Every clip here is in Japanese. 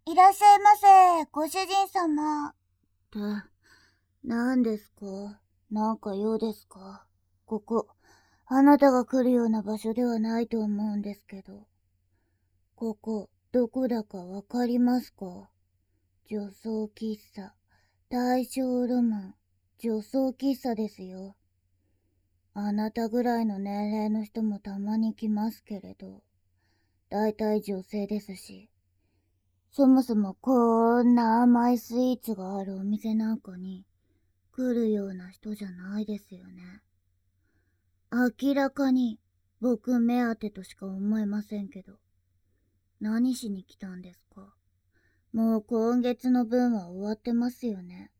いらっしゃいませ、ご主人様。何ですか？なんか用ですか？ここ、あなたが来るような場所ではないと思うんですけど。ここ、どこだかわかりますか？女装喫茶、大正ロマン、女装喫茶ですよ。あなたぐらいの年齢の人もたまに来ますけれど、だいたい女性ですし。そもそもこんな甘いスイーツがあるお店なんかに来るような人じゃないですよね。明らかに僕目当てとしか思えませんけど。何しに来たんですか？もう今月の分は終わってますよね。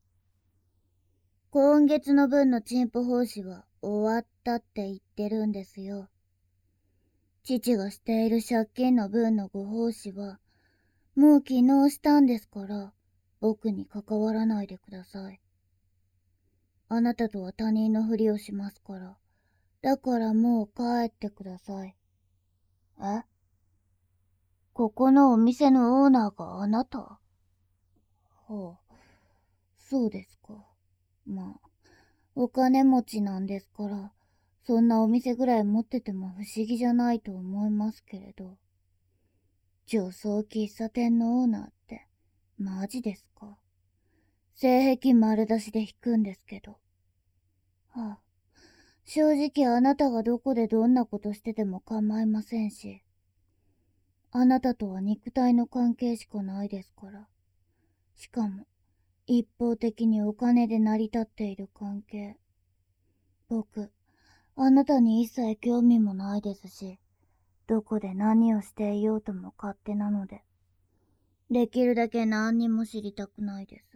今月の分のチンポ奉仕は終わったって言ってるんですよ。父がしている借金の分のご奉仕はもう昨日したんですから、僕に関わらないでください。あなたとは他人のふりをしますから。だからもう帰ってください。え？ここのお店のオーナーがあなた？はあ、そうですか。まあ、お金持ちなんですから、そんなお店ぐらい持ってても不思議じゃないと思いますけれど。女装喫茶店のオーナーって、マジですか？性癖丸出しで引くんですけど。はあ、正直あなたがどこでどんなことしてても構いませんし、あなたとは肉体の関係しかないですから。しかも、一方的にお金で成り立っている関係。僕、あなたに一切興味もないですし、どこで何をしていようとも勝手なので、できるだけ何にも知りたくないです。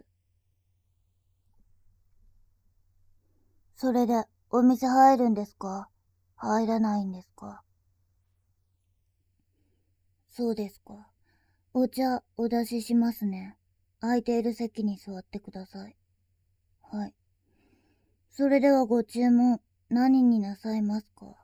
それで、お店入るんですか？入らないんですか？そうですか。お茶、お出ししますね。空いている席に座ってください。はい。それではご注文、何になさいますか？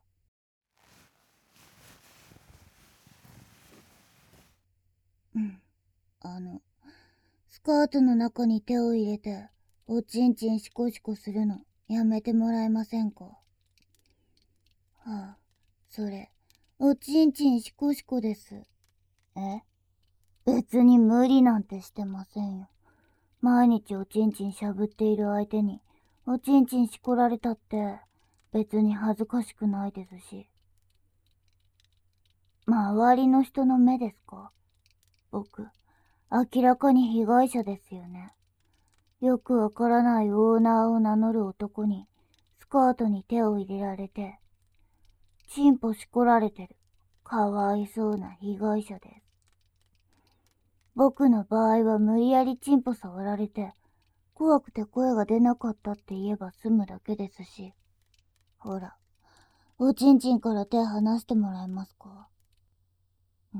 うん。スカートの中に手を入れて、おちんちんシコシコするの、やめてもらえませんか？はあ、それ、おちんちんシコシコです。え？別に無理なんてしてませんよ。毎日おちんちんしゃぶっている相手に、おちんちんしこられたって、別に恥ずかしくないですし。周りの人の目ですか？僕、明らかに被害者ですよね。よくわからないオーナーを名乗る男に、スカートに手を入れられて、チンポしこられてる、かわいそうな被害者です。僕の場合は無理やりチンポ触られて、怖くて声が出なかったって言えば済むだけですし。ほら、おちんちんから手離してもらえますか？うん。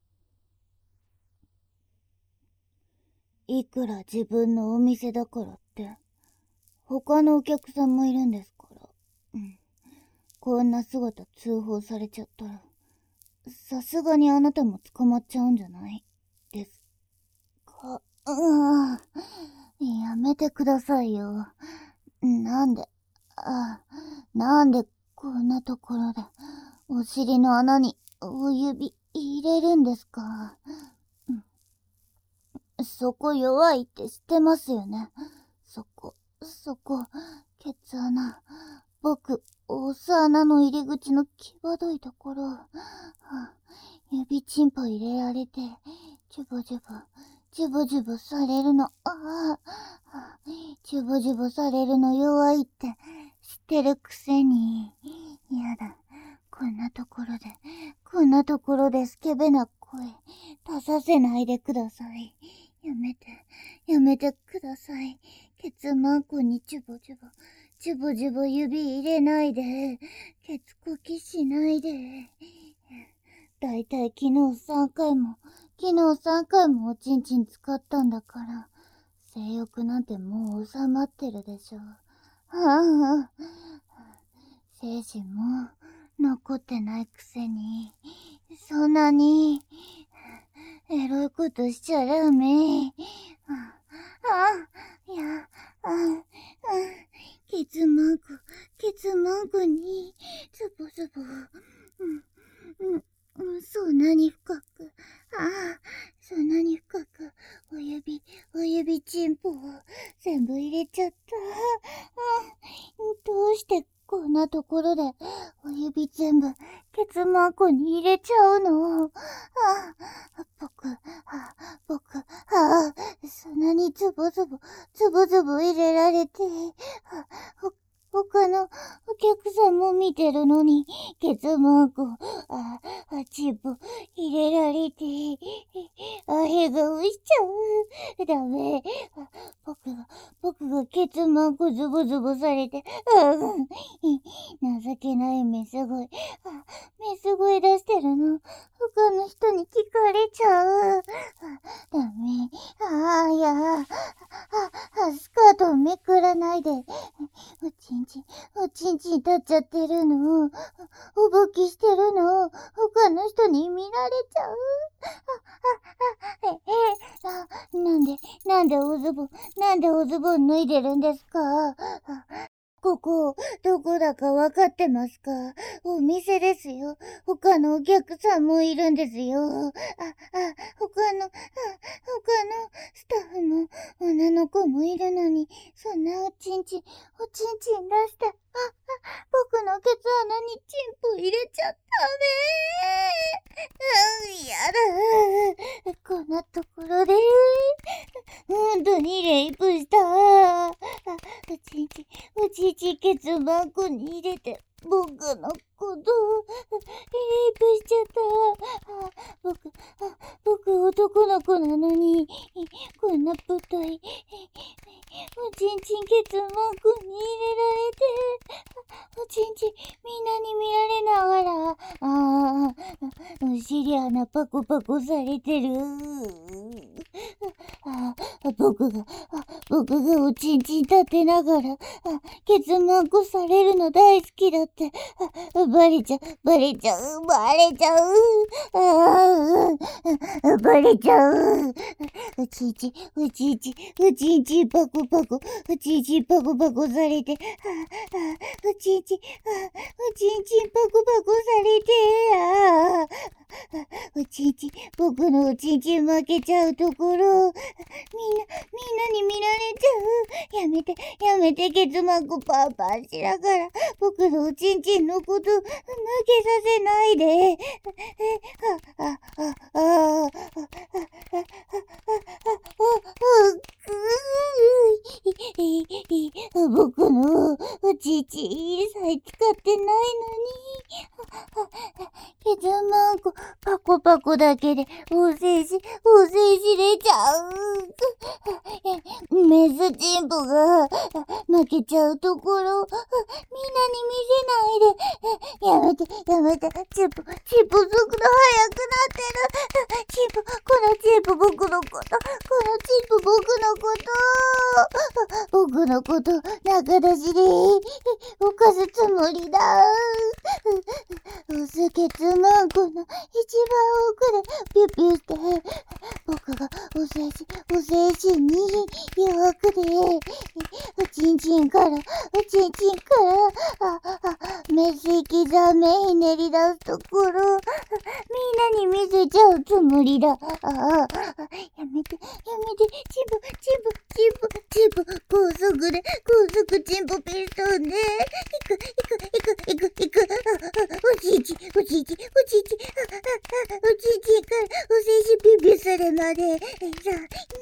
いくら自分のお店だからって、他のお客さんもいるんですから。うん。こんな姿通報されちゃったら、さすがにあなたも捕まっちゃうんじゃないですか？やめてくださいよ。なんで、あ、なんでこんなところで、お尻の穴にお指入れるんですか？そこ弱いって知ってますよね。そこ、ケツ穴。僕、オス穴の入り口の際どいところ。指チンポ入れられて、ジュボジュボ、ジュボジュボされるの。ジュボジュボされるの弱いって知ってるくせに。やだ。こんなところでスケベな声出させないでください。やめてください。ケツマンコにジュボジュボ、ジュボジュボ指入れないで。ケツこきしないで。だいたい昨日3回もおちんちん使ったんだから、性欲なんてもう収まってるでしょ。精神も残ってないくせに、そんなに、 エロいことしちゃダメ。ケツマークに、ズボズボ。そんなに深く。そんなに深く、お指チンポを全部入れちゃった。どうしてこんなところで、お指全部、ケツマークに入れちゃうの？僕、そんなにズボズボ入れられて、他のお客さんも見てるのに、ケツマークを、チップ入れられて、笑顔しちゃう。ダメ。僕がケツマークズボズボされて、情けないメス声。メス声出してるの。他の人に聞かれちゃう。ダメ。スカートめくらないで。おちんちん立っちゃってるの。おぼきしてるの。他の人に見られちゃう。なんでおズボン脱いでるんですか？ここ、どこだかわかってますか？お店ですよ。他のお客さんもいるんですよ。他のスタッフも、女の子もいるのに、そんなおちんちん出して、僕のケツ穴にチンポ入れちゃダメ。やだ。こんなところで、本当にレイプした。おちんちケツマークに入れて、僕のこと、レイプしちゃった。僕男の子なのに、こんなぶたい、おちんちんケツマークに入れられて、おちんちんみんなに見られながら、お尻穴パコパコされてる。僕がおちんちん立てながら、ケツマークされるの大好きだって、バレちゃう。バレちゃう。うちんちんパコパコされて、うちんちんパコパコされて、僕のおちんちん負けちゃうところ、みんなに見られちゃう。やめて、ケツマークパーパーしながら、僕のおちんちんのこと、負けさせないで。僕のおちんちんさえ使ってないのに。ケツマークパコパコだけでお世辞れちゃう。メスチンポが負けちゃうところ、みんなに見せないで。やめて。チンポ速くなってる。このチンポ僕のこと、仲出しで、犯すつもりだ。オスケツマークの一番奥でピュピュして、僕がお精神に弱くで、おちんちんから、メス刻めひねり出すところ、みんなに見せちゃうつもりだ。やめて、チンポ、高速チンポピストンで、行く、おちんちんから、お精子ピュピュするまで、3、2、1、おちんちん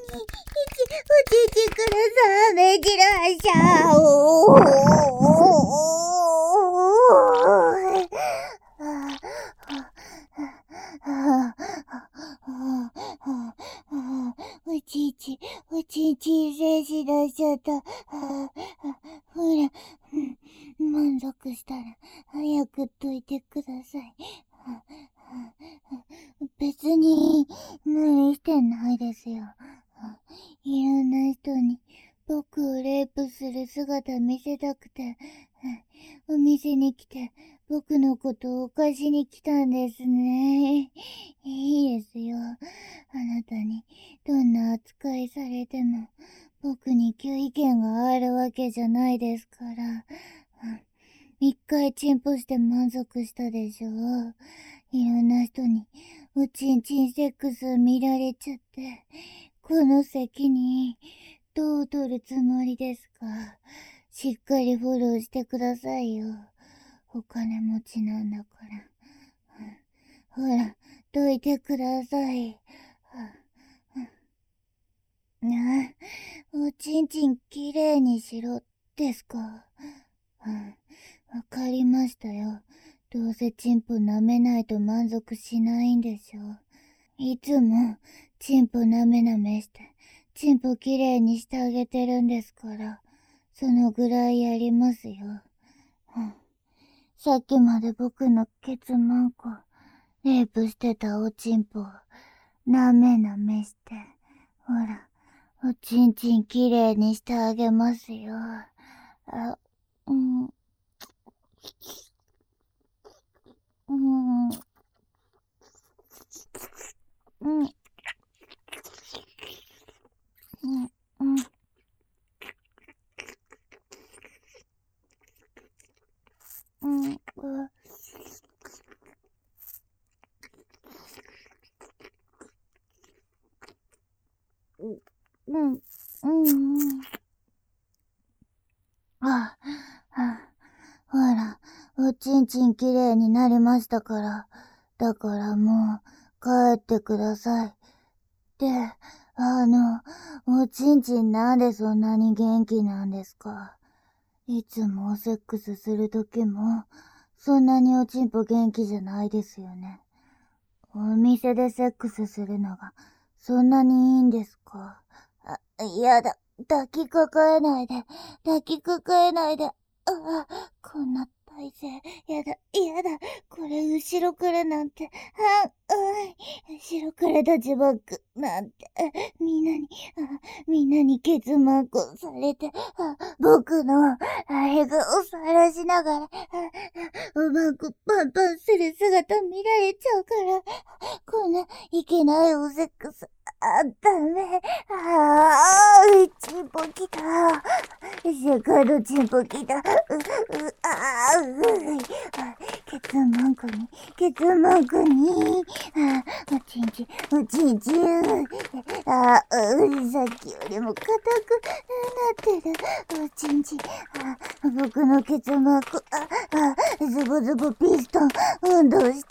から目白発射おちんち精子出しちゃった。ほら、満足したら早くどいてください。別に無理してないですよ。いろんな人に僕をレイプする姿見せたくて、お店に来て僕のことをお貸しに来たんですね。いいですよ。 験があるわけじゃないですから。一回チンポして満足したでしょ。いろんな人におちんちんセックス見られちゃって、この責任どう取るつもりですか？しっかりフォローしてくださいよ。お金持ちなんだから。ほら、どいてください。おちんちんきれいにしろですか？わかりましたよ。どうせチンポ舐めないと満足しないんでしょ。いつもチンポ舐め舐めして、チンポきれいにしてあげてるんですから、そのぐらいやりますよ。さっきまで僕のケツマンコ、レイプしてたおちんぽを舐め舐めして、ほら、おちんちんきれいにしてあげますよ。うん。うん。うん。うん。うん。うん。うん。うん。ほら、おちんちんきれいになりましたから。だからもう、帰ってください。で、おちんちんなんでそんなに元気なんですか？いつもセックスするときも、そんなにおちんぽ元気じゃないですよね。お店でセックスするのが、そんなにいいんですか？やだ。抱きかかえないで。抱きかかえないで。こんな体勢。やだ。やだ。これ後ろからなんて。後ろから立ちバックなんて。みんなにケツマークされて、僕の笑顔を晒しながら、うまくパンパンする姿見られちゃうから、こんないけないおセックス、ダメ。チンポきた。セカンドチンポきた。ケツマンコに、おちんちん、さっきよりも硬くなってる。おちんちん、僕のケツマンコ、ズボズボピストン、運動して、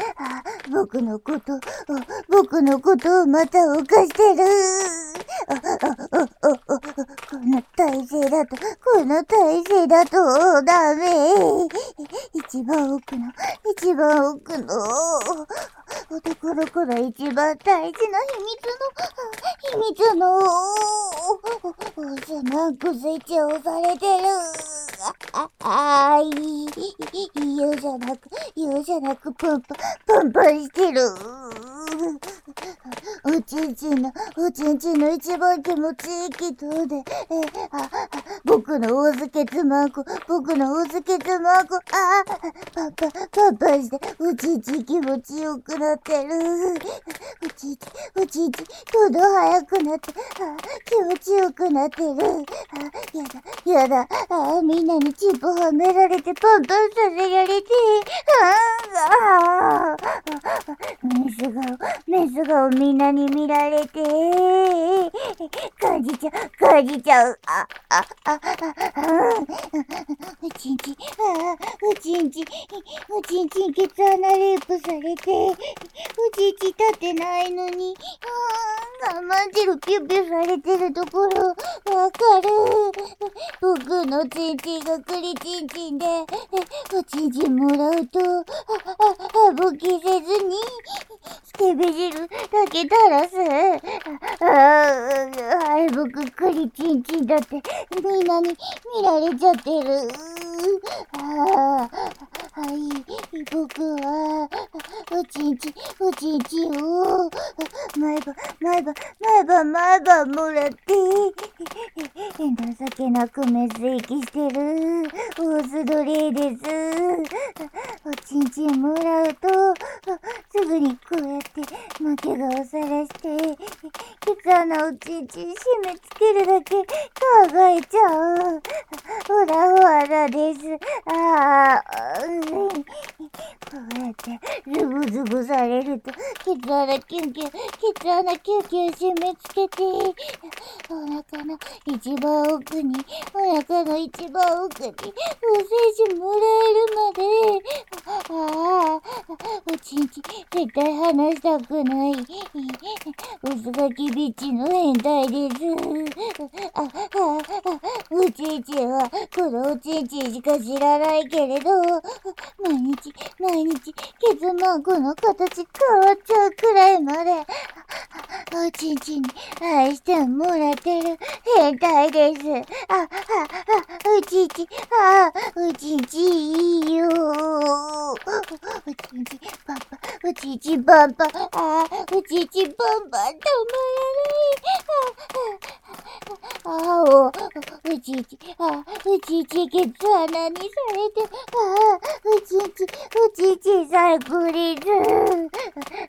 僕のことをまた犯してる。この体勢だと、ダメ。一番奥の、男の子の一番大事な秘密の、なんかスイッチを押されてる。嫌じゃなく、パンパンしてる。おちんちんの一番気持ちいい気筒で、僕のオズケツマーク、パンパンして、おちんちん気持ちよくなってる。おちんちん、どんどん速くなって、気持ちよくなってる。やだ、みんなにチンポはめられてパンパンさせられて、メス顔みんなに見られて、感じちゃう。おちんちんケツ穴レイプされて、おちんちん立ってないのに、我慢汁ピュピュされてるところ、わかる。僕のちんちんが栗ちんちんで、おちんちんもらうと、ボケせずに、スケベ汁だけ垂らす。僕栗ちんちんだって、みんなに見られちゃってる。 はい、僕は、おちんちを、毎晩もらって、情けなくメス息してる、オースドレイです。おちんちもらうと、すぐにこうやって負け顔さらして、ケツ穴おちんち締め付けるだけ考えちゃう。ほらほらです。こうやってズブズブされると、ケツ穴キュンキュン締め付けて、お腹の一番奥に、お腹の一番奥に、お精子もらえるまで、おちんち絶対離したくない。おすがきビッチの変態です。おちんちは、このおちんちしか知らないけれど、毎日、ケツマンコの形変わっちゃうくらいまで、おちんちに愛してもらってる変態です。おちんち、おちんちいいよ。おちんちパンパン、おちんちパンパン、おちんちパンパン止まらない。おちんち、ケツ穴にされて、おちんち最高です。みんな、見て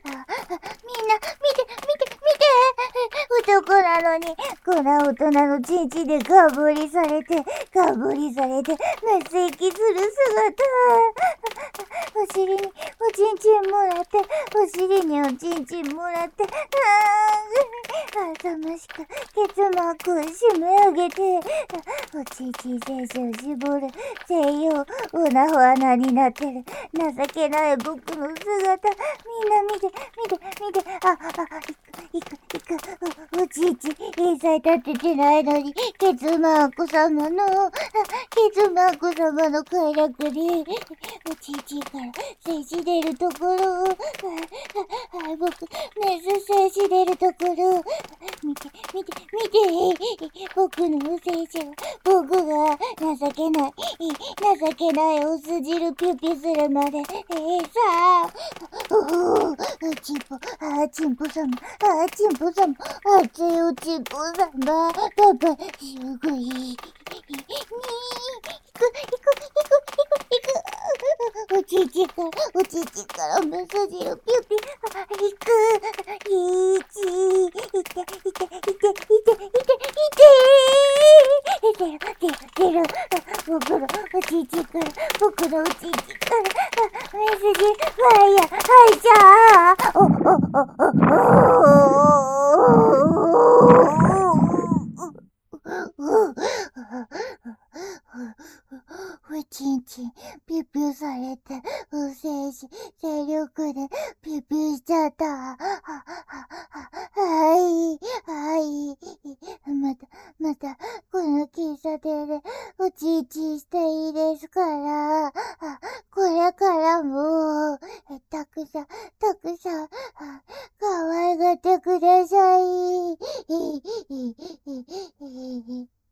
男なのに、こんな大人のちんちでガブリされて、メス息する姿。お尻におちんちんもらって、お尻におちんちんもらって、浅ましくケツマークを締め上げて、おちんちん精子を絞る西洋オナホ穴になってる情けない僕の姿。みんな見て、行く、おちんち一切立ててないのに、ケツマーク様の快楽で、おちんちんから精子出るところを、僕、メス精子出るところを、見て、僕の精子は、僕が情けないオス汁ピュピュするまで、さあ、チンポ様、熱いおちんぽ様、パパ、すごい。おちんちからメス汁ピュピュ、行く、出る、僕のおちんちから、メス汁、ファイヤー、はいしゃおちんちん、ピュピュされて、精子、精力で、ピュピュしちゃった。はい。また、この喫茶店で、おちんちんしていいですから、これからも、たくさん、可愛がってください。